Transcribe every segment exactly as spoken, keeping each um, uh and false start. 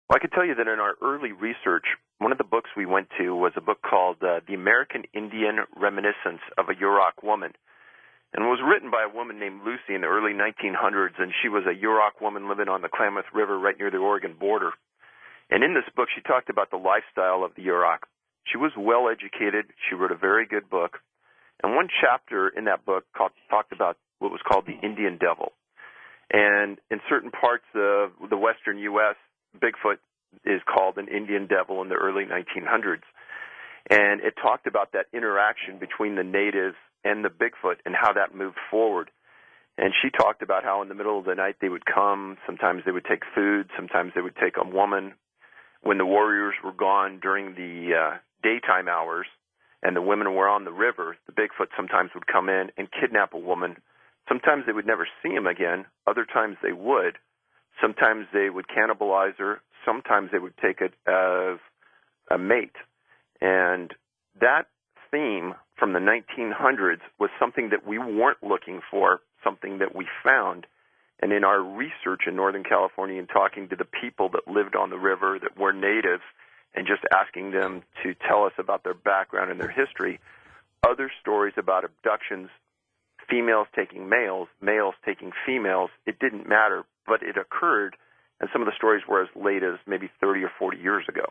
Well, I can tell you that in our early research, one of the books we went to was a book called uh, The American Indian Reminiscence of a Yurok Woman. And it was written by a woman named Lucy in the early nineteen hundreds, and she was a Yurok woman living on the Klamath River right near the Oregon border. And in this book, she talked about the lifestyle of the Yurok. She was well-educated. She wrote a very good book. And one chapter in that book called, talked about what was called the Indian Devil. And in certain parts of the western U S, Bigfoot is called an Indian Devil in the early nineteen hundreds. And it talked about that interaction between the natives and the Bigfoot and how that moved forward. And she talked about how in the middle of the night they would come. Sometimes they would take food. Sometimes they would take a woman. When the warriors were gone during the uh, daytime hours and the women were on the river, the Bigfoot sometimes would come in and kidnap a woman. Sometimes they would never see him again. Other times they would. Sometimes they would cannibalize her. Sometimes they would take it as a mate. And that theme from the nineteen hundreds was something that we weren't looking for, something that we found. And in our research in Northern California and talking to the people that lived on the river that were natives and just asking them to tell us about their background and their history, other stories about abductions, females taking males, males taking females, it didn't matter, but it occurred, and some of the stories were as late as maybe thirty or forty years ago.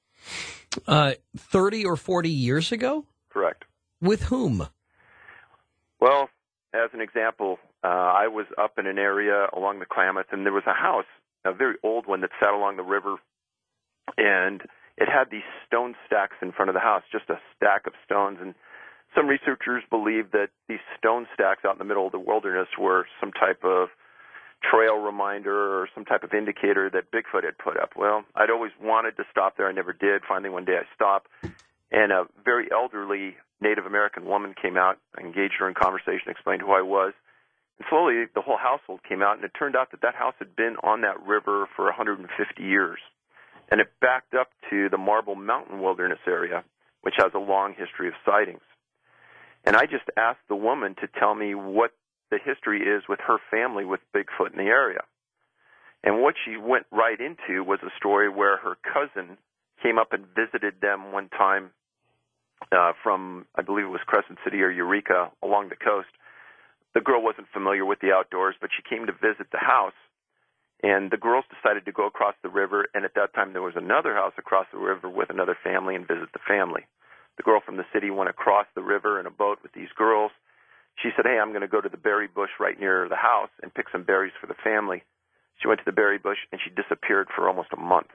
Uh, thirty or forty years ago? Correct. With whom? Well, as an example, uh, I was up in an area along the Klamath, and there was a house, a very old one that sat along the river, and it had these stone stacks in front of the house, just a stack of stones. And some researchers believe that these stone stacks out in the middle of the wilderness were some type of trail reminder or some type of indicator that Bigfoot had put up. Well, I'd always wanted to stop there. I never did. Finally, one day I stopped, and a very elderly Native American woman came out. I engaged her in conversation, explained who I was. And slowly, the whole household came out, and it turned out that that house had been on that river for one hundred fifty years. And it backed up to the Marble Mountain Wilderness area, which has a long history of sightings. And I just asked the woman to tell me what the history is with her family with Bigfoot in the area. And what she went right into was a story where her cousin came up and visited them one time uh, from, I believe it was Crescent City or Eureka, along the coast. The girl wasn't familiar with the outdoors, but she came to visit the house. And the girls decided to go across the river, and at that time there was another house across the river with another family and visit the family. The girl from the city went across the river in a boat with these girls. She said, hey, I'm going to go to the berry bush right near the house and pick some berries for the family. She went to the berry bush, and she disappeared for almost a month.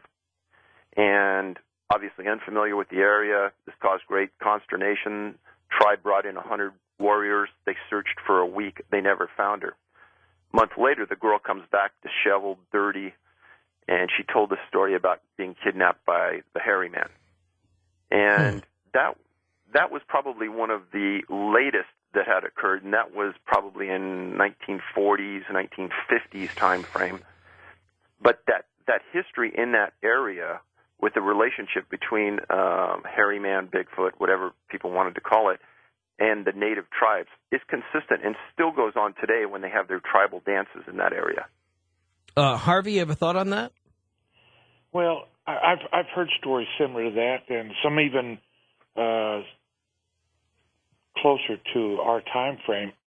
And obviously unfamiliar with the area, this caused great consternation. Tribe brought in one hundred warriors. They searched for a week. They never found her. A month later, the girl comes back disheveled, dirty, and she told a story about being kidnapped by the hairy man. And hmm. that that was probably one of the latest that had occurred, and that was probably in nineteen forties, nineteen fifties time frame. But that, that history in that area with the relationship between um, hairy man, Bigfoot, whatever people wanted to call it, and the native tribes is consistent and still goes on today when they have their tribal dances in that area. Uh, Harvey, you have a thought on that? Well, I've I've heard stories similar to that, and some even uh, closer to our time frame.